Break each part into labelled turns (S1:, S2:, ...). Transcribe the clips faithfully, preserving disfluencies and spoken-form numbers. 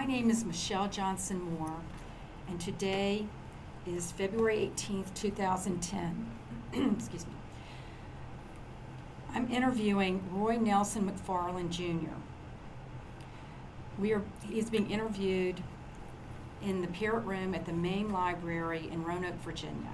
S1: name is Michelle Johnson Moore, and today is February eighteenth, two thousand ten. Excuse me. I'm interviewing Roy Nelson McFarland, Junior We are, he's being interviewed in the Parrott Room at the main library in Roanoke, Virginia.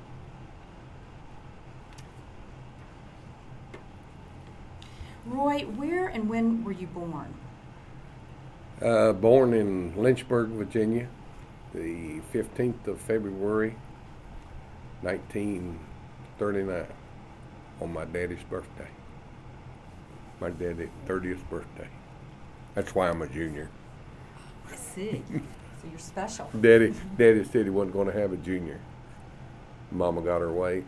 S1: Roy, where and when were you born?
S2: Uh, born in Lynchburg, Virginia, the fifteenth of February, nineteen thirty-nine, on my daddy's birthday. My daddy's thirtieth birthday. That's why I'm a junior.
S1: I see. So you're special.
S2: Daddy, Daddy said he wasn't going to have a junior. Mama got her way.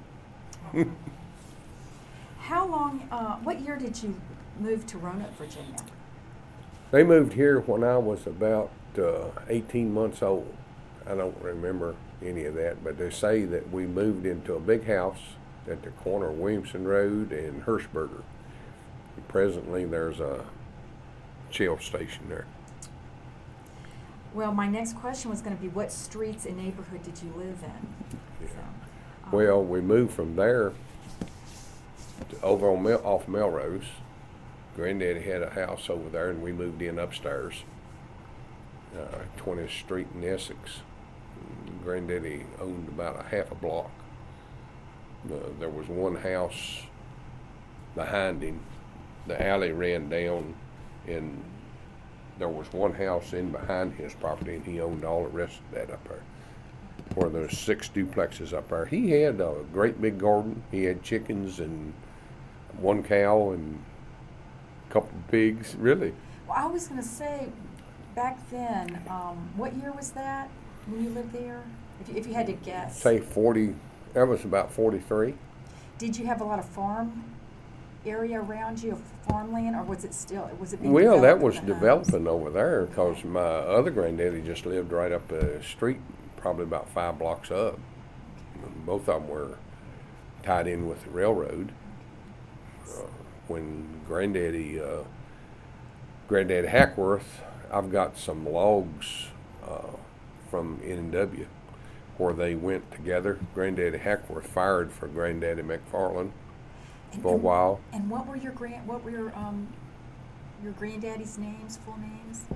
S1: How long, uh, what year did you move to Roanoke, Virginia?
S2: They moved here when I was about uh, eighteen months old. I don't remember any of that, but they say that we moved into a big house at the corner of Williamson Road and Hirschberger. And presently, there's a Shell station there.
S1: Well, my next question was going to be, what streets and neighborhood did you live in?
S2: Yeah.
S1: So, um,
S2: Well, we moved from there to over on Mel- off Melrose. Granddaddy had a house over there, and we moved in upstairs, uh, twentieth Street in Essex. Granddaddy owned about a half a block. Uh, there was one house behind him. The alley ran down, and there was one house in behind his property, and he owned all the rest of that up there. Where there's six duplexes up there. He had a great big garden. He had chickens and one cow and a couple of pigs, really.
S1: Well, I was going to say, back then, um, what year was that when you lived there? If you, if you had to guess.
S2: Say forty, that was about forty-three.
S1: Did you have a lot of farm area around you, of farmland, or was it still, was it being
S2: Well, that
S1: developed
S2: was
S1: in the
S2: developing
S1: homes?
S2: over there because my other granddaddy just lived right up the street, probably about five blocks up. Both of them were tied in with the railroad. Uh, when Granddaddy, uh, Granddaddy Hackworth, I've got some logs uh, from N and W where they went together. Granddaddy Hackworth fired for Granddaddy McFarland
S1: And-
S2: for a
S1: and-
S2: while.
S1: And what were your grand, what were your, um, your granddaddy's names, full names?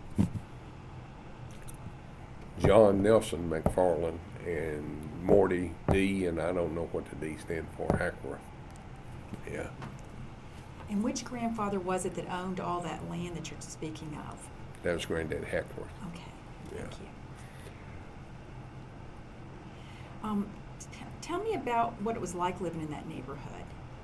S2: John Nelson McFarland and Morty D, and I don't know what the D stand for, Hackworth. Yeah.
S1: And which grandfather was it that owned all that land that you're speaking of?
S2: That was Granddaddy Hackworth.
S1: Okay,
S2: Yeah.
S1: thank you. Um, t- tell me about what it was like living in that neighborhood.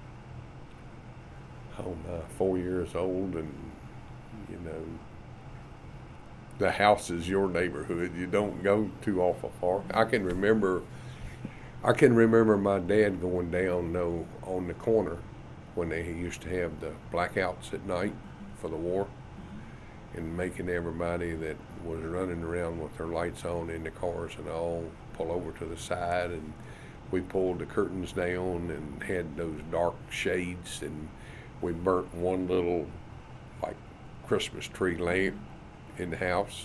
S2: Oh my, four years old, and you know, the house is your neighborhood. You don't go too awful far. I can remember, I can remember my dad going down no on the corner when they used to have the blackouts at night for the war, and making everybody that was running around with their lights on in the cars and all pull over to the side, and we pulled the curtains down and had those dark shades, and we burnt one little like Christmas tree lamp in the house.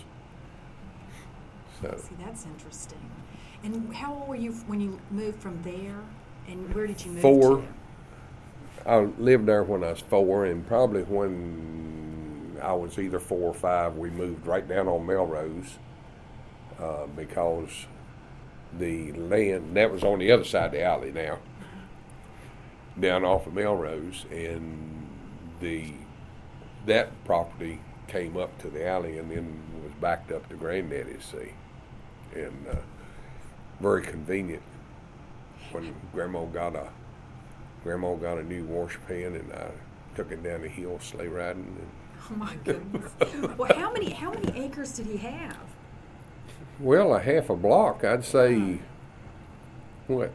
S2: So
S1: See, that's interesting. And how old were you f- when you moved from there? And where did you move
S2: Four.
S1: to?
S2: I lived there when I was four, and probably when I was either four or five, we moved right down on Melrose uh, because the land, that was on the other side of the alley now, down off of Melrose, and the that property came up to the alley and then was backed up to Granddaddy's, see, and uh, very convenient when Grandma got a Grandma got a new wash pan, and I took it down the hill sleigh riding. And
S1: Oh my goodness. Well, how many how many acres did he have?
S2: well, a half a block, I'd say, what,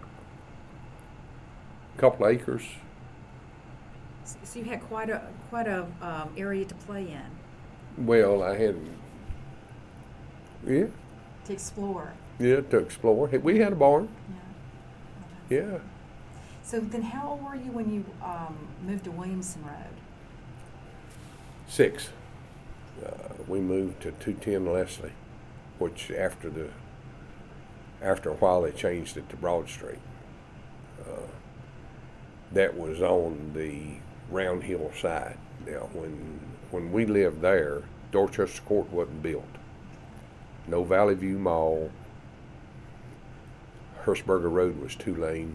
S2: a couple acres.
S1: S- So you had quite a quite a um, area to play in,
S2: Well, I had, yeah,
S1: to explore.
S2: yeah, to explore. We had a barn,
S1: Yeah.
S2: yeah.
S1: So then, how old were you when you um, moved to Williamson Road?
S2: Six. uh, we moved to two ten Leslie, which after the after a while they changed it to Broad Street. Uh, that was on the Round Hill side. Now, when when we lived there, Dorchester Court wasn't built. No Valley View Mall. Hirschberger Road was two lane,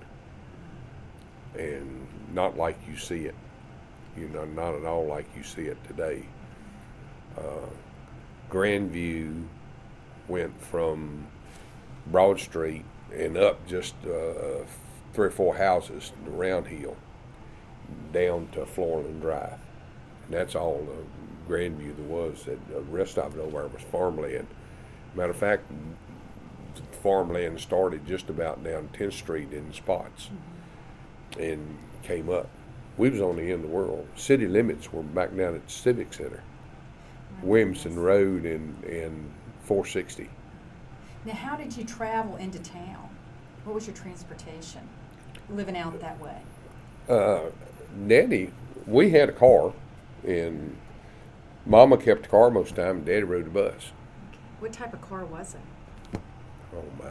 S2: and not like you see it. You know, not at all like you see it today. Uh, Grandview went from Broad Street and up just uh, three or four houses to Round Hill, down to Floreland Drive. And that's all the Grandview there was. The rest of it over there was farmland. Matter of fact, farmland started just about down tenth Street in spots, mm-hmm. and came up. We was on the end of the world. City limits were back down at the Civic Center, oh, Williamson nice. Road and, and four sixty.
S1: Now, how did you travel into town? What was your transportation, living out that way?
S2: Uh, Daddy, we had a car, and Mama kept the car most of the time, and Daddy rode the bus.
S1: Okay. What type of car was it?
S2: Oh my.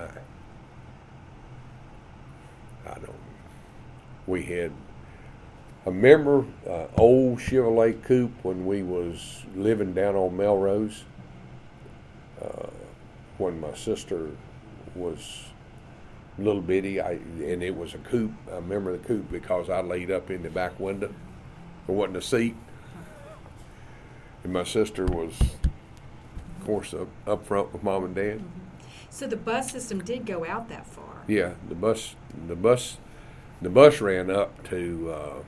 S2: I don't. We had, I remember uh, old Chevrolet coupe when we was living down on Melrose. Uh, when my sister was little bitty, I and it was a coupe. I remember the coupe because I laid up in the back window. There wasn't a seat. And my sister was, of course, up, up front with Mom and Dad.
S1: Mm-hmm. So the bus system did go out that far.
S2: Yeah, the bus, the bus, the bus ran up to uh,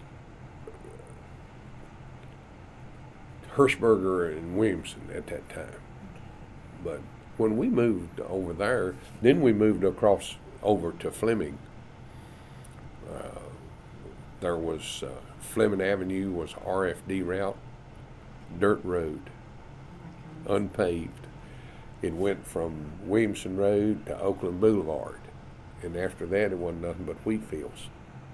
S2: Hirschberger and Williamson at that time. But when we moved over there, then we moved across over to Fleming. Uh, there was uh, Fleming Avenue was R F D route, dirt road, unpaved. It went from Williamson Road to Oakland Boulevard. And after that, it wasn't nothing but wheat fields.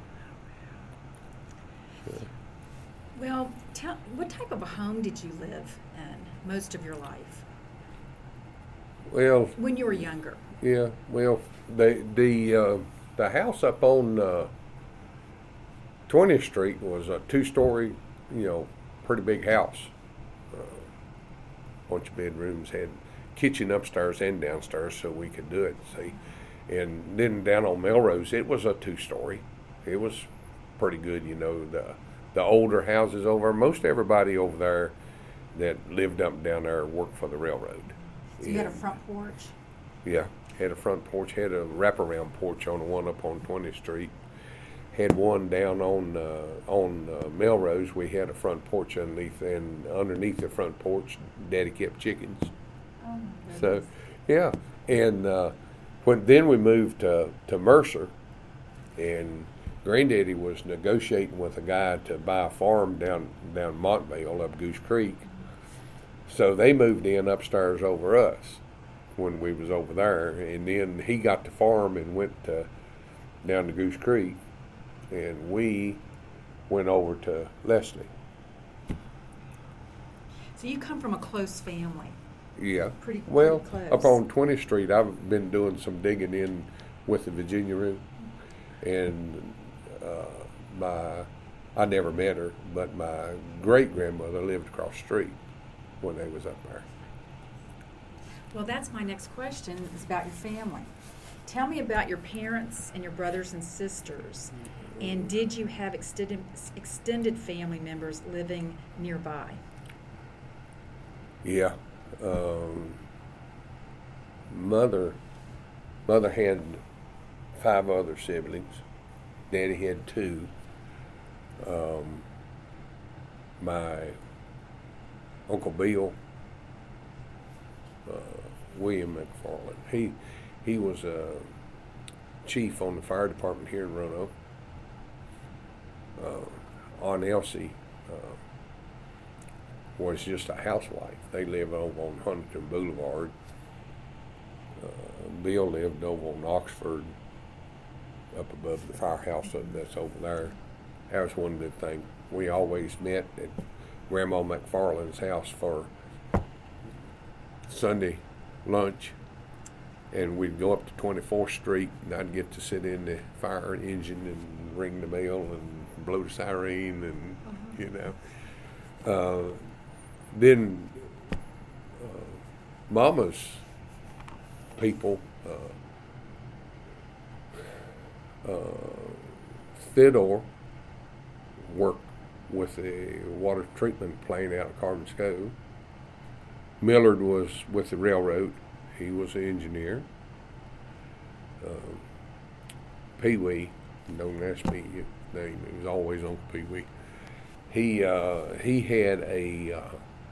S2: Yeah.
S1: Well, tell, what type of a home did you live in most of your life?
S2: Well,
S1: when you were younger.
S2: Yeah, well, the the uh, the house up on uh, twentieth Street was a two-story, you know, pretty big house. Uh, bunch of bedrooms, had kitchen upstairs and downstairs, so we could do it. See, and then down on Melrose, it was a two-story. It was pretty good, you know. The the older houses over, most everybody over there that lived up and down there worked for the railroad.
S1: So you had a front porch?
S2: Yeah, had a front porch, had a wraparound porch on the one up on twentieth Street. Had one down on uh, on uh, Melrose. We had a front porch underneath, and underneath the front porch, Daddy kept chickens.
S1: Oh,
S2: so, yeah, and uh, when then we moved to to Mercer, and Granddaddy was negotiating with a guy to buy a farm down down Montvale up Goose Creek. So they moved in upstairs over us when we was over there, and then he got the farm and went to, down to Goose Creek, and we went over to Leslie.
S1: So you come from a close family.
S2: Yeah.
S1: Pretty,
S2: well,
S1: pretty close.
S2: Up on twentieth Street, I've been doing some digging in with the Virginia room, and uh, my I never met her, but my great grandmother lived across the street when they was up there.
S1: Well, that's my next question, is about your family. Tell me about your parents and your brothers and sisters, and did you have extended extended family members living nearby?
S2: Yeah. Um, mother, mother had five other siblings. Daddy had two. Um, my Uncle Bill, uh, William McFarland, he he was a chief on the fire department here in Roanoke. Uh, Aunt Elsie uh, was just a housewife. They lived over on Huntington Boulevard. Uh, Bill lived over on Oxford, up above the firehouse that's over there. That was one good thing. We always met at Grandma McFarland's house for Sunday lunch, and we'd go up to twenty-fourth Street, and I'd get to sit in the fire engine and ring the bell and blow the siren, and
S1: Uh-huh.
S2: you know. Uh, then uh, Mama's people, uh, uh, Theodore worked with the water treatment plant out of Carbon Cove. Millard was with the railroad. He was an engineer. Uh, Pee Wee, don't ask me his name. It was always Uncle Pee Wee. He uh, he had a uh,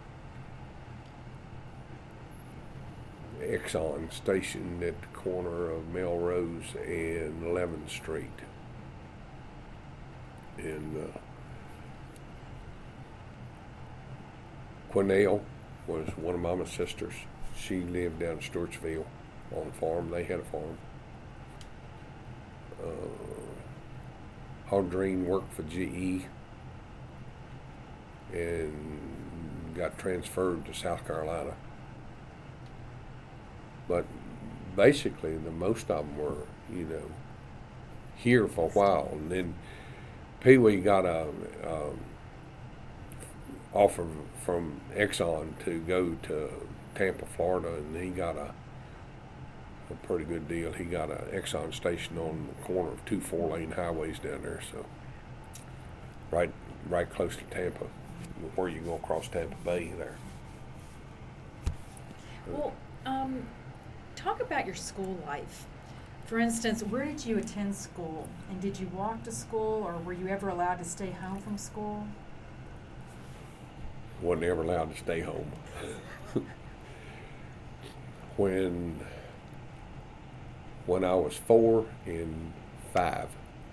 S2: Exxon station at the corner of Melrose and eleventh Street. And uh, Quinnell was one of Mama's sisters. She lived down in Stewartsville on a farm. They had a farm. Uh, Aldrine worked for G E and got transferred to South Carolina. But basically, the most of them were, you know, here for a while. And then Pee Wee got a um, offer from Exxon to go to Tampa, Florida, and he got a a pretty good deal. He got an Exxon station on the corner of two four-lane highways down there, so right right close to Tampa, where you go across Tampa Bay there.
S1: Well, um, talk about your school life. For instance, where did you attend school? And did you walk to school, or were you ever allowed to stay home from school?
S2: Wasn't ever allowed to stay home. when when I was four and five,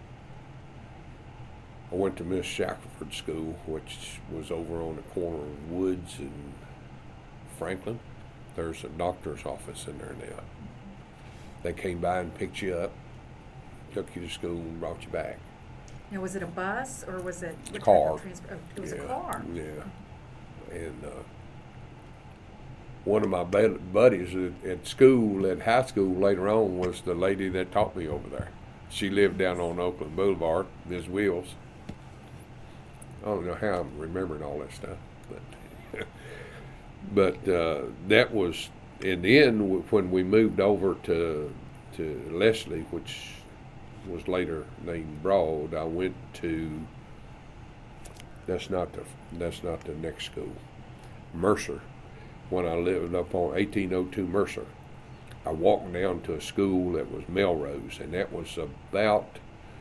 S2: I went to Miss Shackelford School, which was over on the corner of Woods and Franklin. There's a doctor's office in there now. They came by and picked you up, took you to school, and brought you back.
S1: Now, was it a bus or was it
S2: A car.
S1: Trans- oh, it was
S2: yeah,
S1: a car.
S2: Yeah. And uh, one of my bud- buddies at, at school, at high school later on, was the lady that taught me over there. She lived down on Oakland Boulevard, Miz Wills. I don't know how I'm remembering all that stuff, but but uh, that was, in the end, when we moved over to to Leslie, which was later named Broad, I went to. That's not the that's not the next school, Mercer. When I lived up on eighteen oh two Mercer, I walked down to a school that was Melrose, and that was about,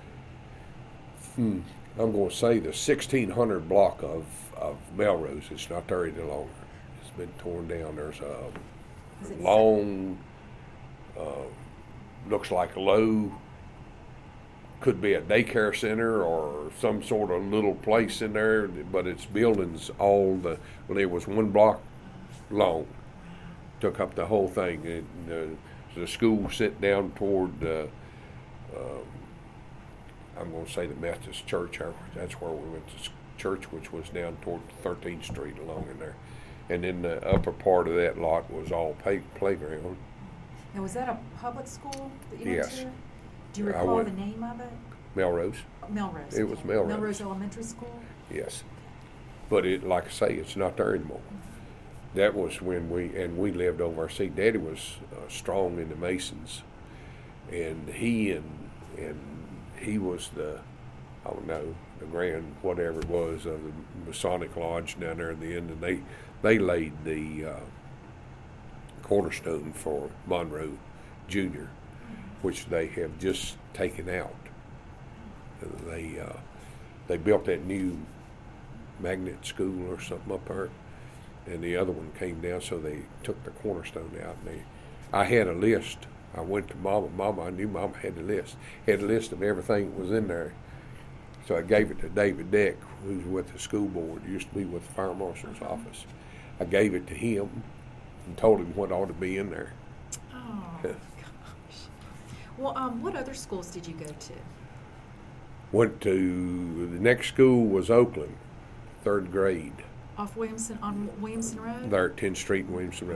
S2: hmm, I'm going to say the sixteen hundred block of, of Melrose. It's not there any longer. It's been torn down. There's a long, uh, looks like a low, could be a daycare center or some sort of little place in there, but it's buildings all the, well, there was one block long, took up the whole thing. And, uh, the school sit down toward, uh, um, I'm going to say the Methodist Church. That's where we went to church, which was down toward thirteenth Street along in there. And then the upper part of that lot was all pay- playground.
S1: Now, was that a public school that you
S2: Yes.
S1: went to? Do you
S2: I
S1: recall
S2: went-
S1: the name of it?
S2: Melrose.
S1: Melrose.
S2: It was
S1: okay.
S2: Melrose.
S1: Melrose Elementary School?
S2: Yes. But it, like I say, it's not there anymore. That was when we, and we lived over our seat. Daddy was uh, strong in the Masons, and he and and he was the, I don't know, the grand whatever it was of the Masonic Lodge down there in the end, and they they laid the uh, cornerstone for Monroe Junior, which they have just taken out. They uh, they built that new magnet school or something up there, and the other one came down, so they took the cornerstone out. And they, I had a list. I went to Mama. Mama, I knew Mama had a list. Had a list of everything that was in there. So I gave it to David Deck, who's with the school board. He used to be with the fire marshal's office. I gave it to him and told him what ought to be in there.
S1: Oh, gosh. Well, um, what other schools did you go to?
S2: Went to, the next school was Oakland, third grade.
S1: Off Williamson, on Williamson Road?
S2: There at tenth Street and Williamson Road.
S1: Uh-huh.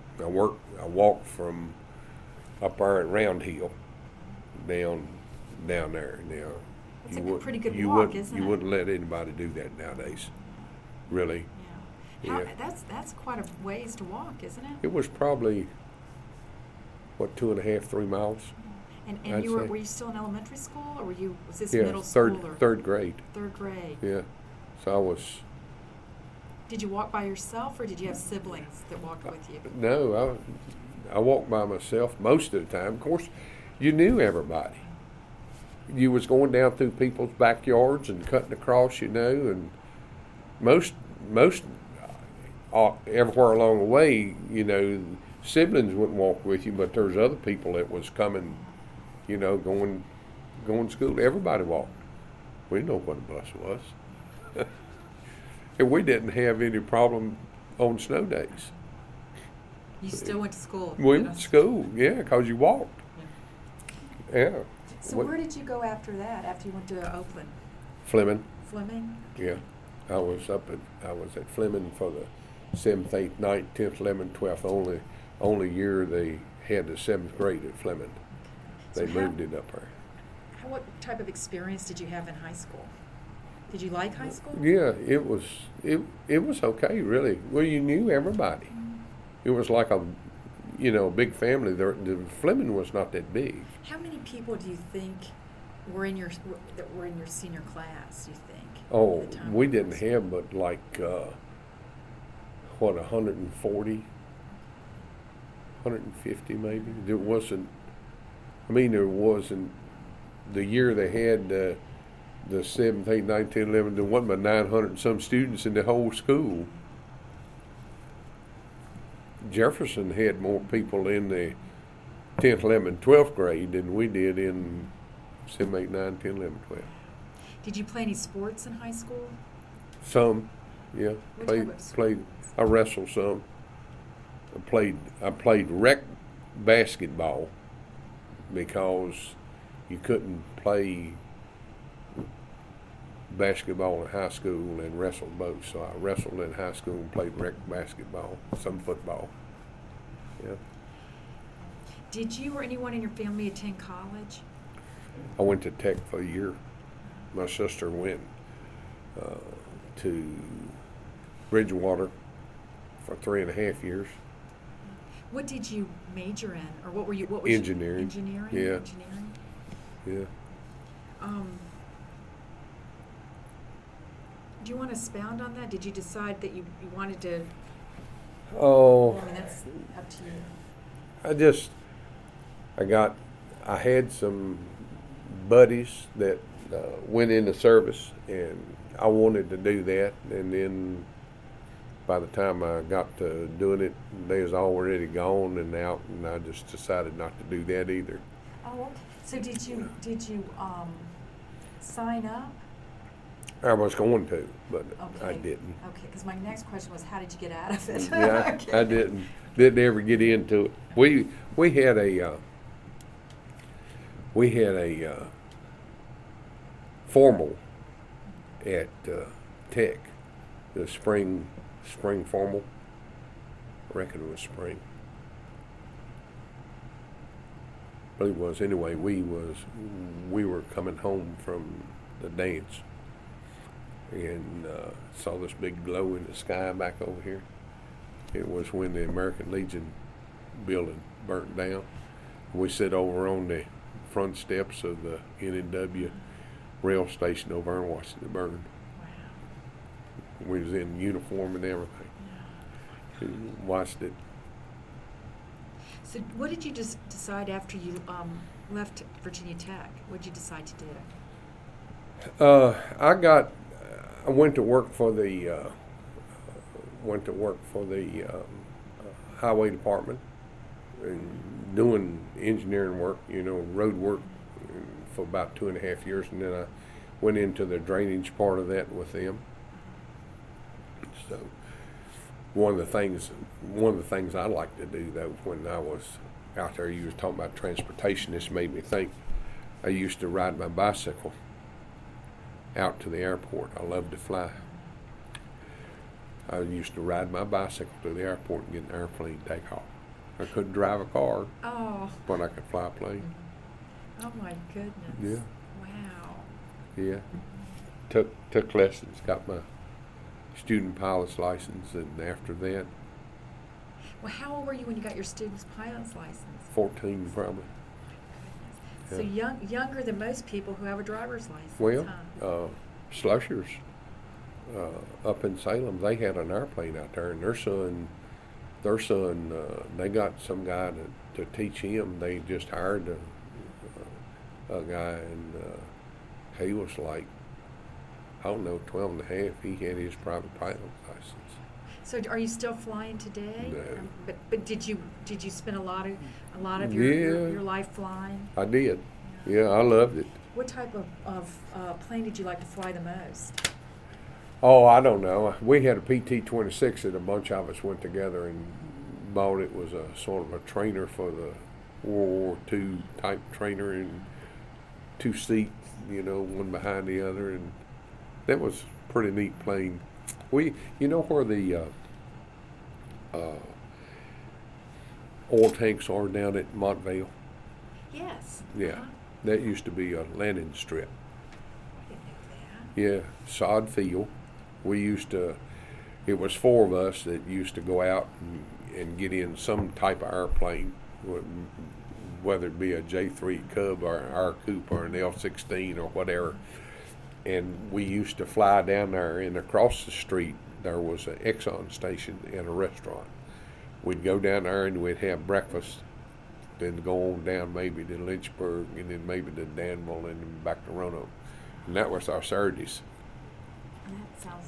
S2: I worked. I walked from up there at Round Hill down down there. Now,
S1: It's
S2: you
S1: a
S2: would,
S1: pretty good
S2: you
S1: walk,
S2: would,
S1: isn't
S2: you
S1: it?
S2: wouldn't let anybody do that nowadays. Really,
S1: Yeah. How,
S2: Yeah.
S1: That's that's quite a ways to walk, isn't it?
S2: it was probably what two and a half, three miles.
S1: And and
S2: I'd
S1: you were
S2: say.
S1: were you still in elementary school, or were you was this
S2: Yeah,
S1: middle
S2: third
S1: school or
S2: third grade.
S1: third grade?
S2: Yeah, so I was.
S1: Did you walk by yourself, or did you have siblings that walked with you?
S2: No, I I walked by myself most of the time. Of course, you knew everybody. You was going down through people's backyards and cutting across, you know, and most most uh, everywhere along the way, you know, siblings wouldn't walk with you, but there's other people that was coming, you know, going going to school. Everybody walked. We didn't know what a bus was. And we didn't have any problem on snow days.
S1: You still went to school.
S2: We went to school, yeah, 'cause you walked. Yeah.
S1: So
S2: What-
S1: where did you go after that? After you went to Oakland,
S2: Fleming,
S1: Fleming?
S2: yeah. I was up at I was at Fleming for the seventh, eighth, ninth, tenth, eleventh, twelfth. Only only year they had the seventh grade at Fleming. They
S1: So how-
S2: moved it up there.
S1: How, what type of experience did you have in high school? Did you like high school?
S2: Yeah, it was it it was okay, really. Well, you knew everybody. It was like a you know big family. The, the Fleming was not that big.
S1: How many people do you think were in your that were in your senior class? Do you think?
S2: Oh,
S1: at the time
S2: we
S1: of
S2: didn't
S1: this?
S2: have but like uh, what one hundred forty, one hundred fifty maybe. There wasn't. I mean, there wasn't. The year they had uh, the seventh, eighth, ninth, tenth, eleventh, there wasn't but nine hundred and some students in the whole school. Jefferson had more people in the tenth, eleventh, twelfth grade than we did in seventh, eighth, ninth, tenth, eleventh, twelfth.
S1: Did you play any sports in high school?
S2: Some, yeah.
S1: What
S2: Played,
S1: type of sports?
S2: played. I wrestled some. I played. I played rec basketball because you couldn't play basketball in high school and wrestle both. So I wrestled in high school and played rec basketball, some football. Yeah.
S1: Did you or anyone in your family attend college?
S2: I went to Tech for a year. My sister went uh, to Bridgewater for three and a half years.
S1: What did you major in, or what were you? What was
S2: Engineering.
S1: You, engineering.
S2: Yeah.
S1: Engineering.
S2: Yeah.
S1: Um, do you want to expound on that? Did you decide that you, you wanted to?
S2: Oh.
S1: I mean, that's up to you.
S2: I just, I got, I had some buddies that uh, went into service, and I wanted to do that. And then by the time I got to doing it, they was already gone and out, and I just decided not to do that either.
S1: Oh, okay. So did you did you um, sign up?
S2: I was going to, but
S1: Okay.
S2: I didn't.
S1: Okay, because my next question was, how did you get out of it?
S2: Yeah,
S1: Okay.
S2: I, I didn't. Didn't ever get into it. We we had a uh, we had a uh, formal at uh, Tech, the spring spring formal. I reckon it was spring. I believe it was. Anyway, we was we were coming home from the dance and uh, saw this big glow in the sky back over here. It was when the American Legion building burnt down. We sat over on the front steps of the N N W rail station over there and watched it burn.
S1: Wow.
S2: We was in uniform and everything.
S1: Yeah.
S2: We watched it.
S1: So what did you just decide after you um, left Virginia Tech? What did you decide to do?
S2: Uh, I got. I went to work for the. Uh, went to work for the um, uh, highway department and doing engineering work, you know, road work for about two and a half years, and then I went into the drainage part of that with them. So one of the things, one of the things I like to do though, when I was out there, you was talking about transportation. This made me think. I used to ride my bicycle out to the airport. I loved to fly. I used to ride my bicycle to the airport and get an airplane take off. I couldn't drive a car,
S1: Oh.
S2: but I could fly a plane.
S1: Oh my goodness.
S2: Yeah.
S1: Wow.
S2: Yeah. Took took lessons, got my student pilot's license, and after that,
S1: Well, how old were you when you got your student's pilot's license?
S2: fourteen probably.
S1: So
S2: Yeah.
S1: young, younger than most people who have a driver's license.
S2: Well,
S1: huh?
S2: uh, Slushers uh, up in Salem, they had an airplane out there, and their son, their son, uh, they got some guy to, to teach him. They just hired a, a guy, and uh, he was like, I don't know, twelve and a half. He had his private pilot license.
S1: So are you still flying today?
S2: No.
S1: Um, but but did you did you spend a lot of a lot of your your,
S2: Yeah.
S1: your life flying?
S2: I did. Yeah, I loved it.
S1: What type of, of uh, plane did you like to fly the most?
S2: Oh, I don't know. We had a P T twenty-six that a bunch of us went together and bought. It was a sort of a trainer for the World War Two type trainer, and two seats, you know, one behind the other, and that was a pretty neat plane. We, you know where the uh, uh, oil tanks are down at Montvale?
S1: Yes.
S2: Yeah,
S1: Uh-huh.
S2: that used to be a landing strip.
S1: I didn't know that.
S2: Yeah, sod field. We used to, it was four of us that used to go out and, and get in some type of airplane, wh- whether it be a J three Cub or our coupe or an L sixteen or whatever. And we used to fly down there, and across the street there was an Exxon station and a restaurant. We'd go down there and we'd have breakfast, then go on down maybe to Lynchburg, and then maybe to Danville, and then back to Roanoke. And that was our Saturdays.
S1: That sounds.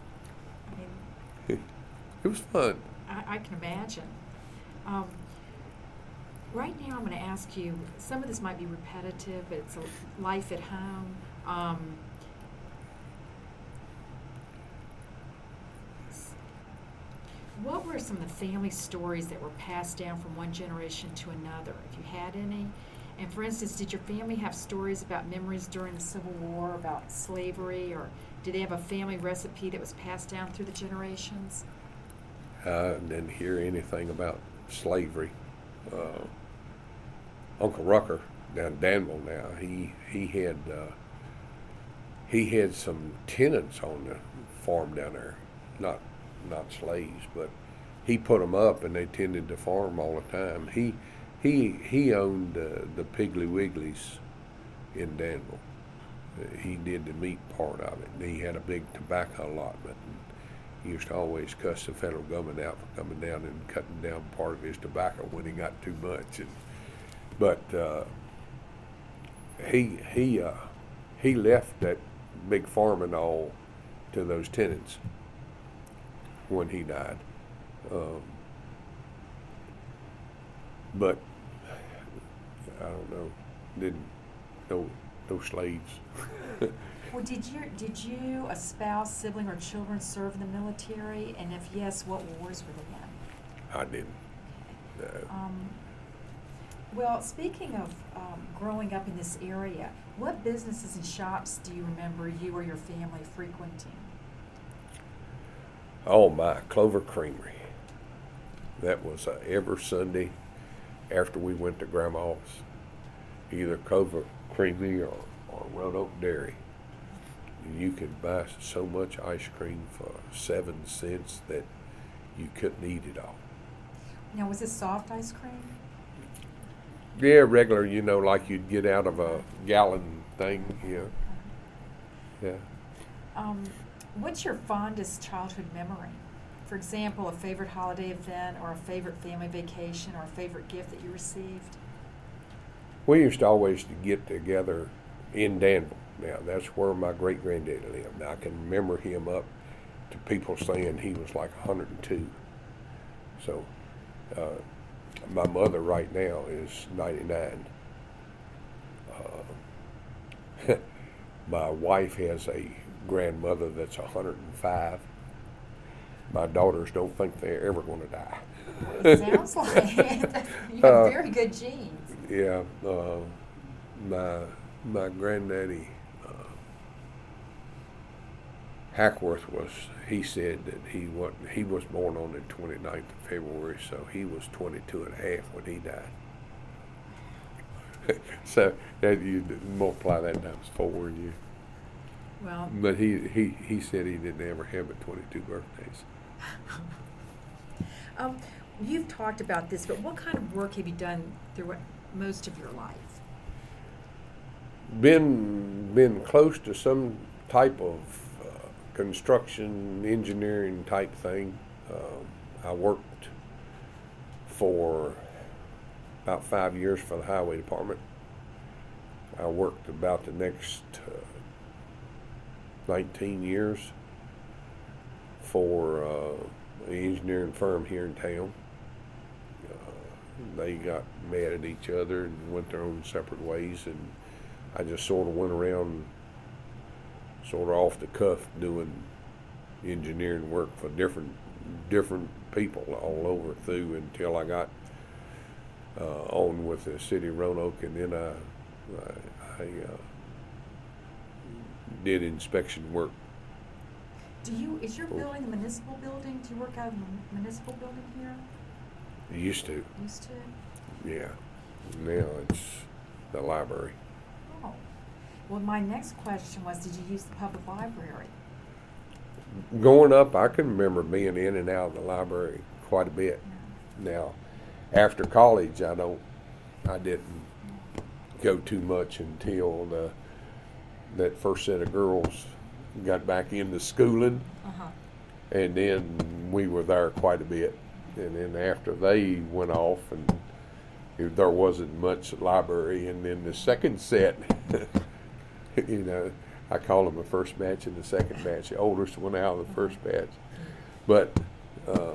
S1: I mean,
S2: It was fun.
S1: I, I can imagine. Um, right now, I'm going to ask you. Some of this might be repetitive, but it's a life at home. Um, what were some of the family stories that were passed down from one generation to another, if you had any? And for instance, did your family have stories about memories during the Civil War, about slavery, or did they have a family recipe that was passed down through the generations?
S2: I didn't hear anything about slavery. Uh, Uncle Rucker down in Danville now, he he had uh, he had some tenants on the farm down there, not not slaves, but he put them up, and they tended the farm all the time. He he he owned uh, the Piggly Wigglies in Danville. Uh, he did the meat part of it, and he had a big tobacco allotment. And he used to always cuss the federal government out for coming down and cutting down part of his tobacco when he got too much. And but uh, he he uh, he left that big farm and all to those tenants when he died. Um, but I don't know, didn't no no slaves.
S1: Well, did you did you, a spouse, sibling, or children serve in the military? And if yes, what wars were they in?
S2: I didn't. No.
S1: Um, well, speaking of um, growing up in this area, what businesses and shops do you remember you or your family frequenting?
S2: Oh my, Clover Creamery. That was uh, every Sunday after we went to Grandma's, either Clover Creamery or, or Roanoke Dairy. You could buy so much ice cream for seven cents that you couldn't eat it all.
S1: Now, was this soft ice cream?
S2: Yeah, regular, you know, like you'd get out of a gallon thing, yeah. Yeah.
S1: Um, what's your fondest childhood memory? For example, a favorite holiday event, or a favorite family vacation, or a favorite gift that you received?
S2: We used to always get together in Danville. Now, that's where my great-granddaddy lived. Now, I can remember him up to people saying he was like one hundred two. So, uh, my mother right now is ninety-nine. Uh, my wife has a grandmother that's one hundred five. My daughters don't think they're ever going to die.
S1: It sounds like it. You have
S2: Uh,
S1: very good genes.
S2: Yeah, uh, my my granddaddy uh, Hackworth was, he said that he was, he was born on the twenty-ninth of February, so he was twenty-two and a half when he died. So that you multiply that times four, and you.
S1: Well,
S2: But he, he, he said he didn't ever have but twenty-two birthdays.
S1: um, you've talked about this, but what kind of work have you done through most of your life?
S2: Been been close to some type of uh, construction engineering type thing. Um, I worked for about five years for the highway department. I worked about the next uh, nineteen years for uh, an engineering firm here in town. Uh, they got mad at each other and went their own separate ways, and I just sort of went around sort of off the cuff doing engineering work for different different people all over through until I got uh, on with the city of Roanoke, and then I, I, I uh, did inspection work.
S1: Do you, is your building a municipal building? Do you work out of a municipal building here?
S2: Used to,
S1: Used to?
S2: yeah. Now it's the library.
S1: Oh. Well, my next question was, did you use the public library?
S2: Growing up, I can remember being in and out of the library quite a bit.
S1: No.
S2: Now, after college, I don't, I didn't go too much until the, that first set of girls got back into schooling,
S1: Uh-huh.
S2: and then we were there quite a bit. And then after they went off, and there wasn't much library, and then the second set, you know, I call them the first batch and the second batch. The oldest went out of the first batch. But uh,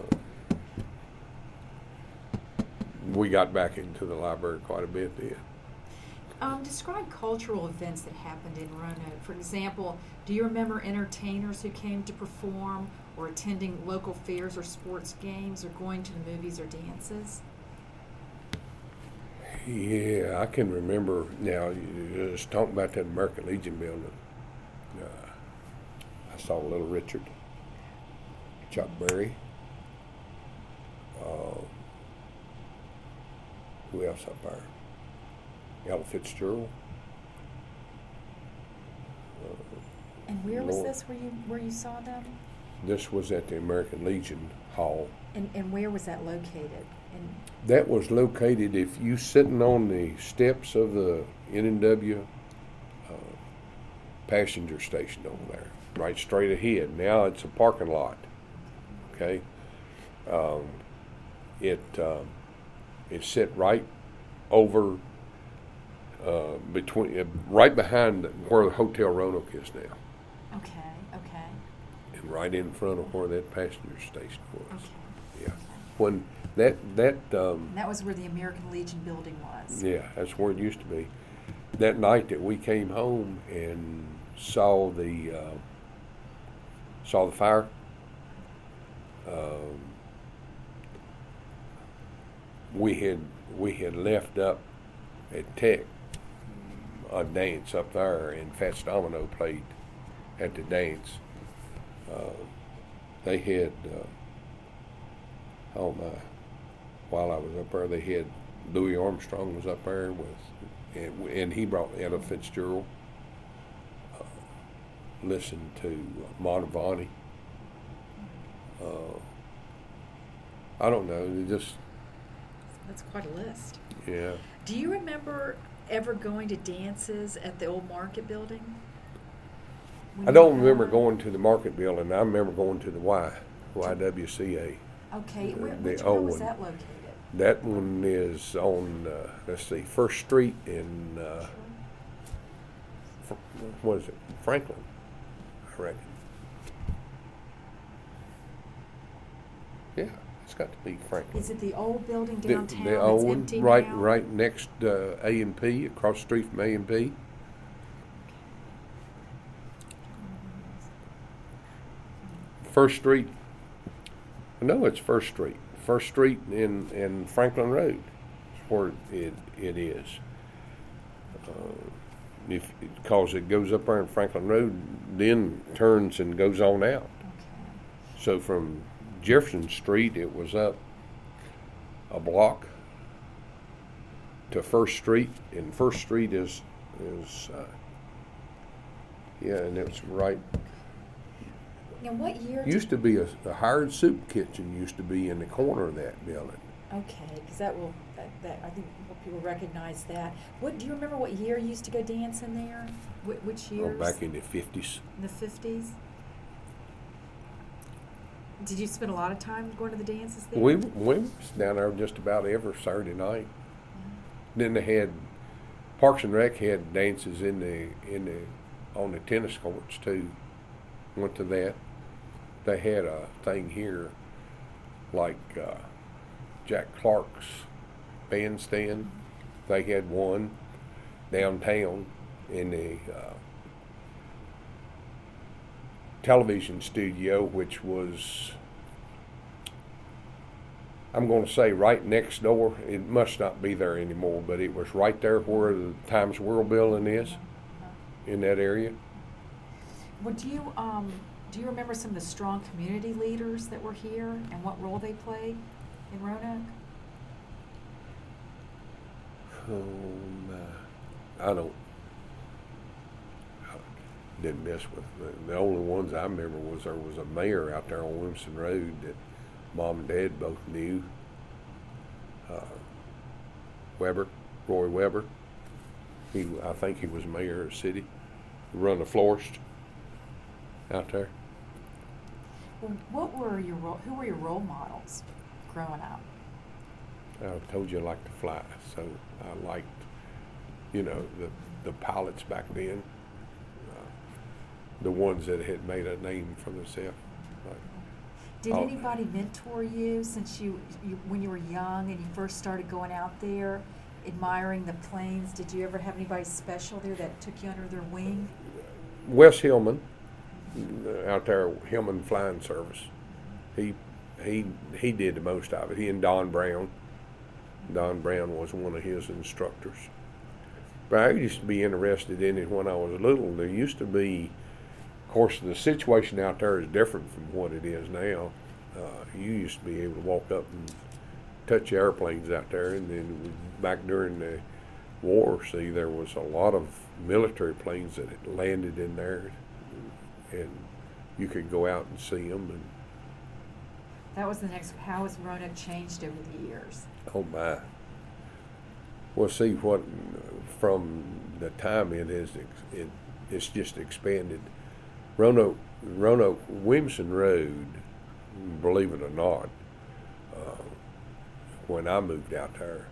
S2: we got back into the library quite a bit then.
S1: Um, describe cultural events that happened in Roanoke. For example, do you remember entertainers who came to perform, or attending local fairs or sports games, or going to the movies or dances?
S2: Yeah, I can remember now. You just talking about that American Legion building. Uh, I saw Little Richard, Chuck Berry. Uh, who else up there? Ella Fitzgerald. Uh,
S1: And where was
S2: Lord.
S1: this where you where you saw them?
S2: This was at the American Legion Hall.
S1: And and where was that located? And
S2: That was located, if you sitting on the steps of the N and W uh, passenger station over there, right straight ahead. Now it's a parking lot. Okay, um, it um, it's set right over uh, between, uh, right behind where the Hotel Roanoke is now,
S1: okay, okay,
S2: and right in front of where that passenger station was.
S1: okay.
S2: Yeah, when that that um,
S1: And that was where the American Legion building was.
S2: yeah, that's where it used to be. That night that we came home and saw the uh, saw the fire, um, we had we had left up at Tech a dance up there, and Fats Domino played at the dance. Uh, they had uh, oh my. While I was up there, they had Louis Armstrong was up there with, and, and he brought Ella Fitzgerald. Uh, listened to Montavani. Uh, I don't know. It just
S1: That's quite a list.
S2: yeah.
S1: Do you remember ever going to dances at the old market building? When
S2: I
S1: you
S2: don't
S1: were
S2: remember
S1: young?
S2: going to the market building. I remember going to the Y Y W C A.
S1: Okay, where,
S2: the
S1: which where
S2: old
S1: was
S2: one.
S1: that located?
S2: That one is on uh, let's see, First Street in uh, Fr- what is it, Franklin, I reckon. Yeah, it's got to be Franklin.
S1: Is it the old building
S2: The-
S1: downtown
S2: the
S1: that's
S2: old one,
S1: empty
S2: right,
S1: now?
S2: right next uh, A and P, across the street from A and P. First Street. No, it's First Street. First Street in, in Franklin Road is where it, it is. Uh, if because it goes up there in Franklin Road, then turns and goes on out.
S1: Okay.
S2: So from Jefferson Street, it was up a block to First Street, and First Street is is uh, yeah, and it's right.
S1: Now, what year?
S2: Used to be a, a hired soup kitchen. Used to be in the corner of that building.
S1: Okay, because that will that, that I think people recognize that. What do you remember? What year you used to go dancing there? Wh- which
S2: Oh,
S1: years?
S2: back in the fifties.
S1: In the fifties. Did you spend a lot of time going to the dances there?
S2: We we was down there just about every Saturday night.
S1: Yeah.
S2: Then they had Parks and Rec had dances in the in the on the tennis courts too. Went to that. They had a thing here, like uh, Jack Clark's bandstand. They had one downtown in the uh, television studio, which was, I'm going to say right next door. It must not be there anymore, but it was right there where the Times World building is,
S1: Uh-huh.
S2: in that area.
S1: Well, do you um do you remember some of the strong community leaders that were here and what role they played in Roanoke?
S2: Um, uh, I don't. I didn't mess with the, the only ones I remember was there was a mayor out there on Williamson Road that Mom and Dad both knew. Uh, Weber, Roy Weber. He, I think he was mayor of the city. He run the florist out there.
S1: Well, what were your ro- who were your role models growing up?
S2: I told you I liked to fly, so I liked, you know, the the pilots back then, uh, the ones that had made a name for themselves. Like,
S1: Did
S2: oh.
S1: anybody mentor you since you, you when you were young and you first started going out there, admiring the planes? Did you ever have anybody special there that took you under their wing?
S2: Wes Hillman, uh, out there, Hillman Flying Service. He he he did the most of it. He and Don Brown. Don Brown was one of his instructors. But I used to be interested in it when I was little. There used to be, of course, the situation out there is different from what it is now. Uh, you used to be able to walk up and touch airplanes out there, and then back during the war, see, there was a lot of military planes that had landed in there, and you could go out and see them. And
S1: That was the next. How has Roanoke changed over the years?
S2: oh my! Well, see what from the time it is, it it's just expanded. Roanoke, Roanoke, Williamson Road, believe it or not, uh, when I moved out there,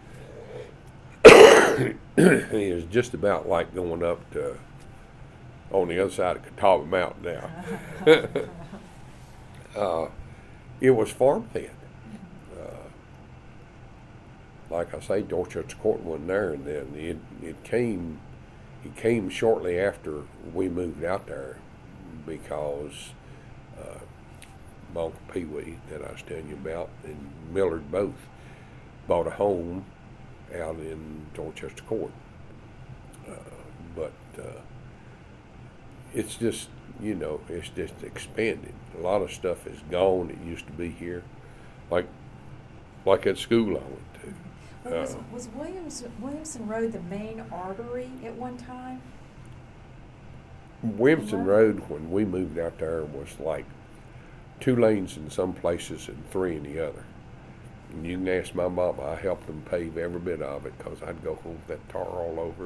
S2: it was just about like going up to on the other side of Catawba Mountain now. uh, it was farmland. Uh, like I say, Dorchester Court wasn't there, and then it it came it came shortly after we moved out there because uh, my Uncle Pee Wee that I was telling you about and Millard both bought a home out in Dorchester Court. Uh, but uh, it's just, you know, it's just expanded. A lot of stuff is gone. It used to be here, like like at school I went to.
S1: Well, was,
S2: Uh,
S1: was Williams, Williamson Road the main artery at one time?
S2: Williamson
S1: Right.
S2: Road, when we moved out there, was like two lanes in some places and three in the other. And you can ask my mama, I helped them pave every bit of it because I'd go home with that tar all over,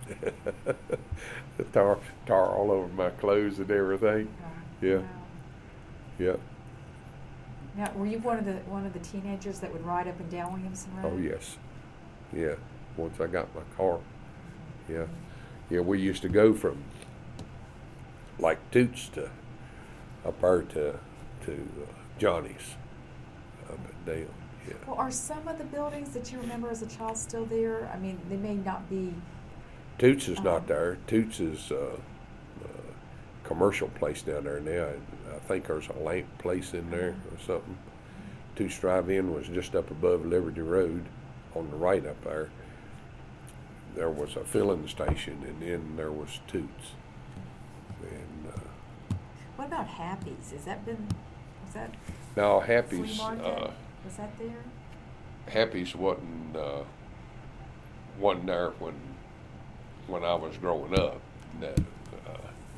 S2: the tar, tar all over my clothes and everything.
S1: Wow.
S2: Yeah.
S1: Wow.
S2: Yeah.
S1: Now, were you one of the one of the teenagers that would ride up and down Williamson Road?
S2: Oh yes. Yeah. Once I got my car. Yeah. Yeah. We used to go from like Toots to up there to to uh, Johnny's up and down. Yeah.
S1: Well, are some of the buildings that you remember as a child still there? I mean, they may not be.
S2: Toots is
S1: Um,
S2: not there. Toots is uh, uh, commercial place down there now. I think there's a lamp place in there or something. Toots Drive-In was just up above Liberty Road on the right up there. there was a filling station, and then there was Toots. And uh,
S1: What about Happy's? Has that been, was that
S2: now
S1: flea
S2: Happy's,
S1: market?
S2: uh,
S1: Was that there?
S2: Happy's wasn't uh, wasn't there when when I was growing up. No, uh,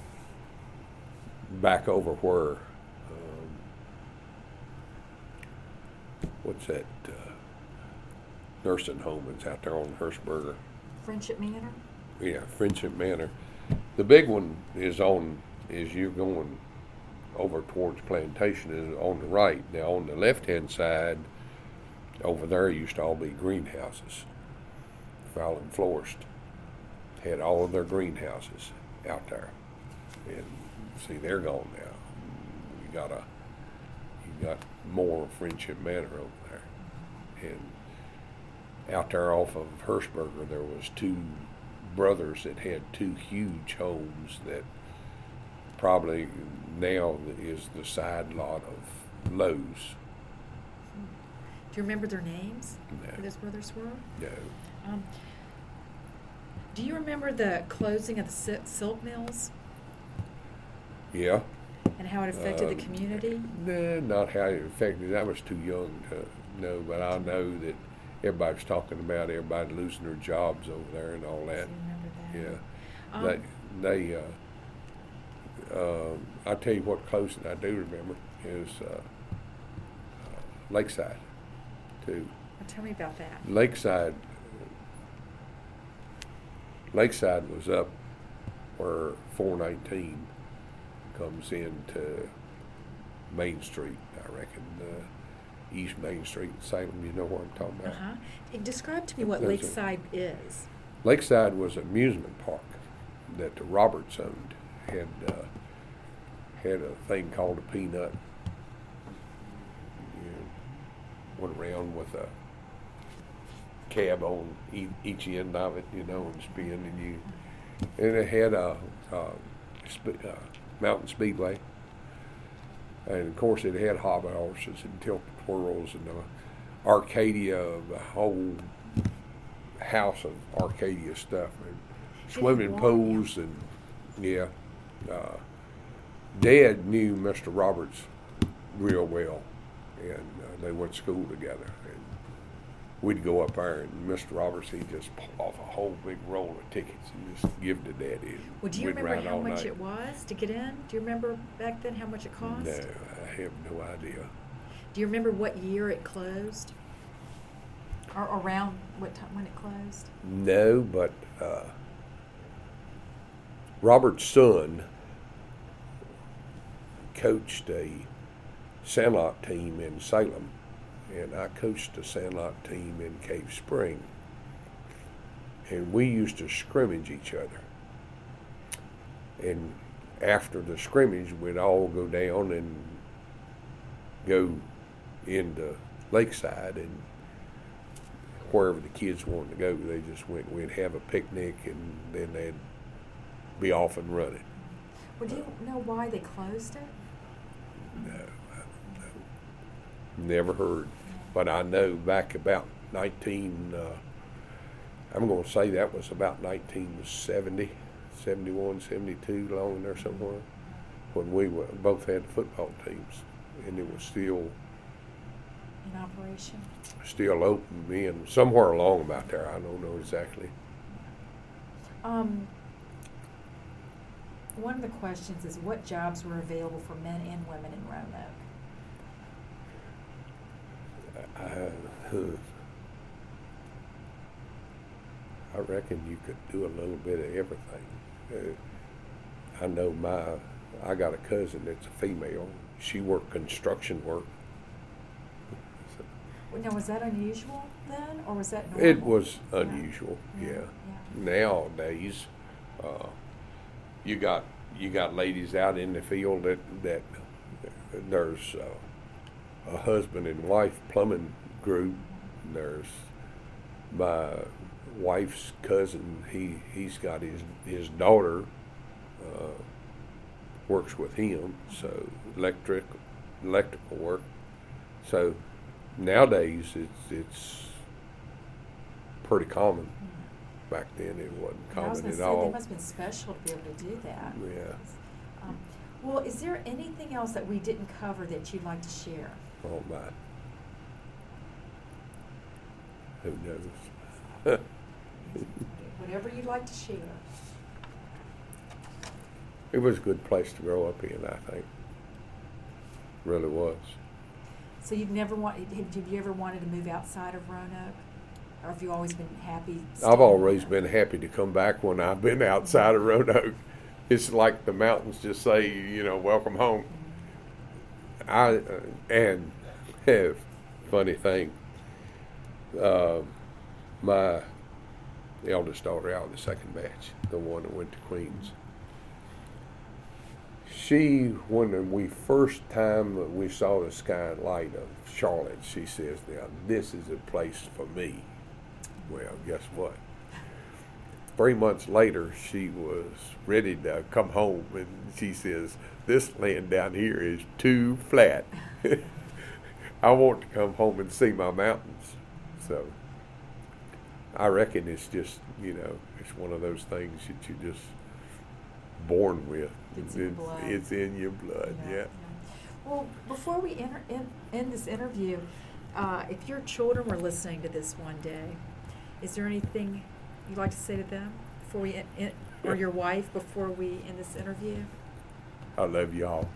S2: back over where um, what's that uh, nursing home is out there on Hirschberger?
S1: Friendship Manor?
S2: Yeah, Friendship Manor. The big one is on is you're going over towards Plantation is on the right. Now on the left hand side, over there used to all be greenhouses. Fowler Florist had all of their greenhouses out there, and see they're gone now. You got a you got more Friendship Manor over there, and out there off of Hirschberger there was two brothers that had two huge homes that probably now is the side lot of Lowe's.
S1: Do you remember their names?
S2: No.
S1: Who those brothers were?
S2: No.
S1: Um, do you remember the closing of the si- silk mills
S2: Yeah.
S1: and how it affected
S2: Um,
S1: the community?
S2: Nah, not how it affected. I was too young to know, but I know that everybody's talking about everybody losing their jobs over there and all
S1: Do
S2: that.
S1: you remember that?
S2: Yeah.
S1: Um,
S2: They, they. Uh, uh, I tell you what closing I do remember is uh, uh, Lakeside, too.
S1: well, tell me about that.
S2: Lakeside. Lakeside was up where four nineteen comes into Main Street, I reckon. Uh, East Main Street, Salem. You know what I'm talking about?
S1: Uh-huh. Hey, describe to me what
S2: Those are-
S1: Lakeside is.
S2: Lakeside was an amusement park that the Roberts owned. Had uh, had a thing called a peanut. You went around with a cab on e- each end of it, you know, and spin, and you. And it had a, uh sp- uh, mountain speedway, and of course it had hobby horses and tilt twirls and uh, Arcadia, the whole house of Arcadia stuff, and swimming
S1: walk,
S2: pools, and yeah. Uh, Dad knew Mister Roberts real well, and uh, they went to school together. And we'd go up there, and Mister Roberts, he'd just pull off a whole big roll of tickets and just give to Daddy.
S1: Well, do you
S2: We'd
S1: remember
S2: ride
S1: how
S2: all
S1: much
S2: night.
S1: it was to get in? Do you remember back then how much it cost?
S2: No, I have no idea.
S1: Do you remember what year it closed? Or around what time when it closed?
S2: No, but uh, Robert's son coached a Sandlot team in Salem, and I coached a Sandlot team in Cave Spring. And we used to scrimmage each other. And after the scrimmage, we'd all go down and go into Lakeside, and wherever the kids wanted to go, they just went. We'd have a picnic, and then they'd be off and running.
S1: Well, do you know why they closed it?
S2: No, I don't know. Never heard. But I know back about nineteen, uh, I'm going to say that was about nineteen seventy, seventy-one, seventy-two, along in there somewhere, when we were, both had football teams, and it was still
S1: In operation?
S2: still open, being somewhere along about there. I don't know exactly.
S1: Um, one of the questions is what jobs were available for men and women in Roanoke?
S2: I, I reckon you could do a little bit of everything. Uh, I know my, I got a cousin that's a female. She worked construction work. So
S1: Well, now, was that unusual then, or was that normal?
S2: it was
S1: Yeah.
S2: unusual, yeah.
S1: Yeah.
S2: Nowadays, uh, you got you got ladies out in the field that that there's uh, a husband and wife plumbing group. There's my wife's cousin. He he's got his his daughter uh, works with him. So electric electrical work. So nowadays it's it's pretty common. back then it wasn't
S1: I was
S2: common
S1: going to
S2: at
S1: say,
S2: all.
S1: they must have been special to be able to do that.
S2: Yeah.
S1: Um, well, is there anything else that we didn't cover that you'd like to share?
S2: Oh my. Who knows?
S1: Whatever you'd like to share.
S2: It was a good place to grow up in, I think. Really was.
S1: So you've never wanted, have you ever wanted to move outside of Roanoke? Or have you always been happy? staying
S2: I've
S1: in
S2: always
S1: Roanoke?
S2: been happy to come back when I've been outside of Roanoke. It's like the mountains just say, you know, welcome home. I uh, and have funny thing. Uh, my eldest daughter out of the second batch, the one that went to Queens. She, when we first time that we saw the skylight of Charlotte, she says, "Now this is a place for me." Well, guess what? Three months later, she was ready to come home, and she says, "This land down here is too flat. I want to come home and see my mountains." So I reckon it's just, you know, it's one of those things that you just born with.
S1: It's in your blood.
S2: It's in your blood,
S1: Yeah,
S2: yeah.
S1: yeah. Well, before we enter, in, end this interview, uh, if your children were listening to this one day, is there anything you'd like to say to them before we, en- en- or your wife before we end this interview?
S2: I love y'all.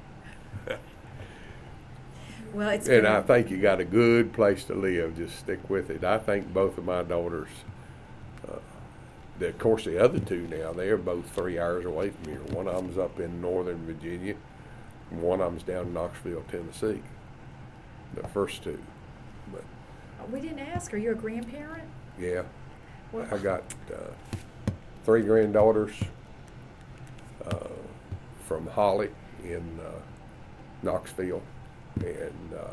S1: Well, it's
S2: And
S1: been
S2: I
S1: a-
S2: think you got a good place to live. Just stick with it. I think both of my daughters, uh, the, of course, the other two now, they're both three hours away from here. One of them's up in Northern Virginia, and one of them's down in Knoxville, Tennessee. The first two. But,
S1: we didn't ask. Are you a grandparent?
S2: yeah,
S1: Well,
S2: I got uh, three granddaughters uh, from Holly in uh, Knoxville, and uh,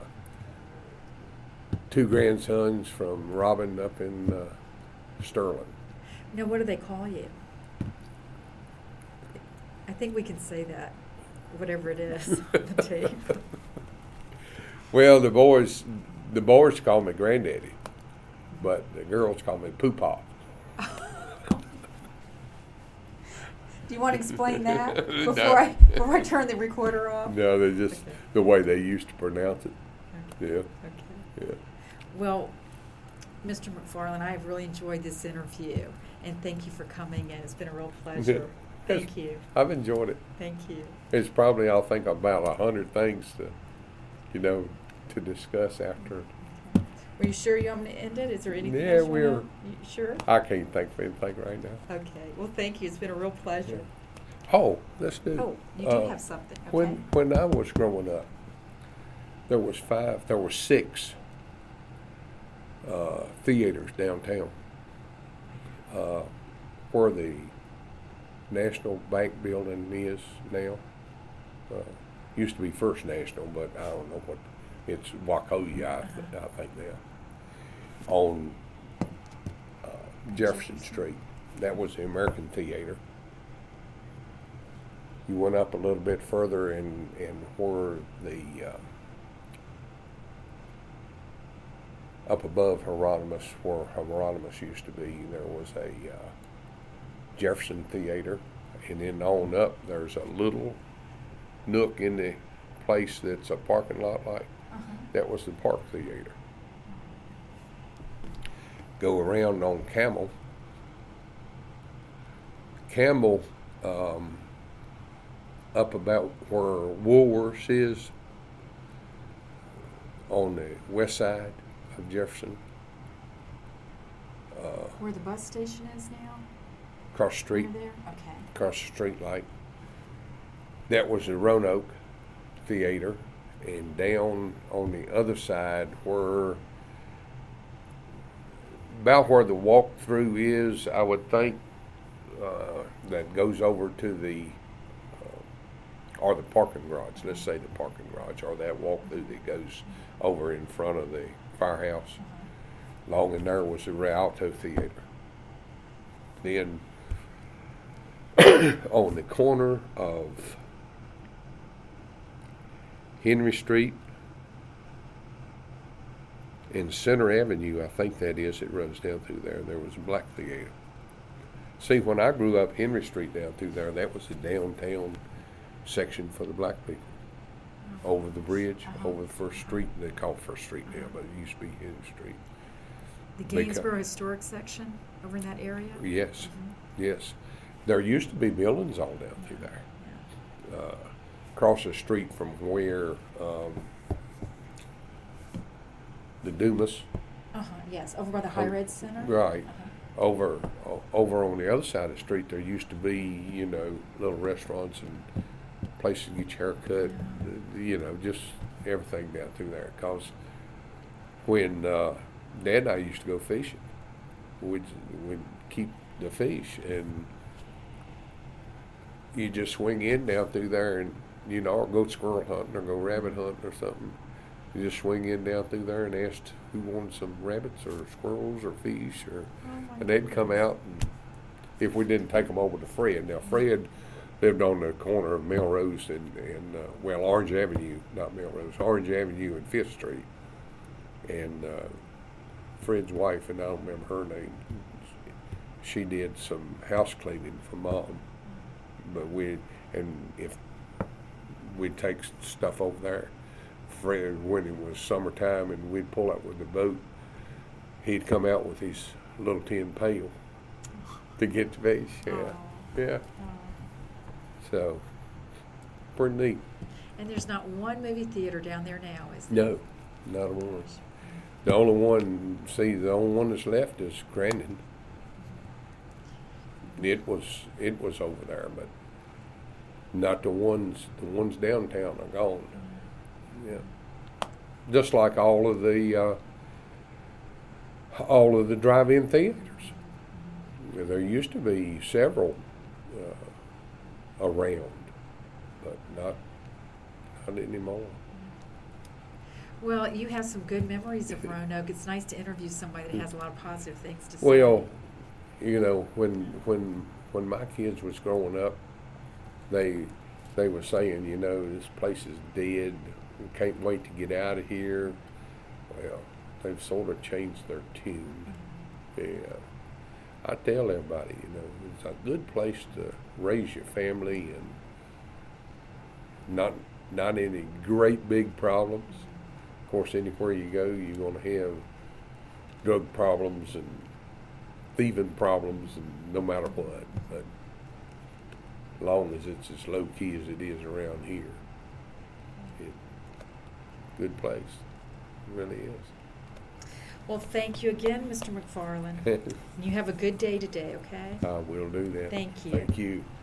S2: two grandsons from Robin up in uh, Sterling.
S1: Now, what do they call you? I think we can say that, whatever it is, the tape.
S2: Well, the boys, the boys call me Granddaddy, but the girls call me Poopaw.
S1: Do you want to explain that before
S2: No.
S1: I before I turn the recorder off?
S2: No, they're just
S1: Okay.
S2: the way they used to pronounce it.
S1: Okay.
S2: Yeah,
S1: Okay.
S2: yeah.
S1: Well, Mister McFarland, I have really enjoyed this interview, and thank you for coming in. It's been a real pleasure.
S2: Yes.
S1: Thank you.
S2: I've enjoyed it.
S1: Thank you.
S2: It's probably, I'll think about a hundred things to, you know, to discuss after.
S1: Were you sure you want me to end it? Is there anything
S2: Yeah,
S1: else you
S2: we're-
S1: wanna- you sure?
S2: I can't think of anything right now.
S1: Okay. Well, thank you. It's been a real pleasure.
S2: Oh, let's do.
S1: Oh, you do
S2: uh,
S1: have something. Okay.
S2: When when I was growing up, there was five, there were six uh, theaters downtown, uh, where the National Bank building is now. Uh, used to be First National, but I don't know what. It's Wachovia, I, th- I think now. On uh, Jefferson Street, that was the American Theater. You went up a little bit further, and and where the uh, up above Hieronymus, where Hieronymus used to be, there was a uh, Jefferson Theater, and then on up there's a little nook in the place that's a parking lot like.
S1: Uh-huh.
S2: That was the Park Theater. Go around on Camel. Camel, um, up about where Woolworths is, on the west side of Jefferson, uh,
S1: Where the bus station is now?
S2: across the street,
S1: Over there? Okay.
S2: across the street like. That was the Roanoke Theater, and down on the other side where, about where the walk-through is, I would think, uh, that goes over to the, uh, or the parking garage, let's say the parking garage, or that walk-through that goes over in front of the firehouse.
S1: Uh-huh.
S2: Along in there was the Rialto Theater. Then on the corner of Henry Street and Center Avenue, I think that is, it runs down through there, there was a Black Theater. See, when I grew up, Henry Street down through there, that was the downtown section for the black people. Over the bridge,
S1: Uh-huh.
S2: over the First Street, they call it First Street now, but it used to be Henry Street.
S1: The
S2: Because-
S1: Gainsborough Historic Section over in that area?
S2: Yes,
S1: Mhm.
S2: yes. There used to be buildings all down through there.
S1: Yeah.
S2: Uh, across the street from where um, the Dumas,
S1: Uh-huh, yes, over by the Higher Ed Center?
S2: right,
S1: Uh-huh.
S2: over o- over on the other side of the street, there used to be, you know, little restaurants and places to get your hair cut, uh, you know, just everything down through there. Because when uh, Dad and I used to go fishing, we'd, we'd keep the fish, and you just swing in down through there, and, you know, or go squirrel hunting or go rabbit hunting or something. You just swing in down through there and ask who wanted some rabbits or squirrels or fish, or
S1: Oh, my
S2: and they'd come out, and if we didn't take them over to Fred. Now, Fred lived on the corner of Melrose and, and uh, well, Orange Avenue, not Melrose, Orange Avenue and Fifth Street. And uh, Fred's wife, and I don't remember her name, she did some house cleaning for Mom. But we, and if we'd take stuff over there, Fred, when it was summertime and we'd pull up with the boat, he'd come out with his little tin pail to get the fish. Yeah,
S1: Oh.
S2: yeah.
S1: Oh.
S2: So, pretty neat.
S1: And there's not one movie theater down there now, is there?
S2: No, not a one. The only one, see, the only one that's left is Grandin. It was, it was over there, but not the ones, the ones downtown are gone. Yeah. Just like all of the, uh, all of the drive-in theaters. There used to be several uh, around, but not, not anymore.
S1: Well, you have some good memories of Roanoke. It's nice to interview somebody that has a lot of positive things to say.
S2: Well, you know, when when when my kids was growing up, they they were saying, you know, this place is dead. We can't wait to get out of here. Well, they've sort of changed their tune. Yeah, I tell everybody, you know, it's a good place to raise your family and not not any great big problems. Of course, anywhere you go, you're going to have drug problems and thieving problems, and no matter what. But as long as it's as low key as it is around here, it good place. It really is.
S1: Well, thank you again, Mister McFarland. You have a good day today, okay?
S2: I will do that.
S1: Thank you.
S2: Thank you.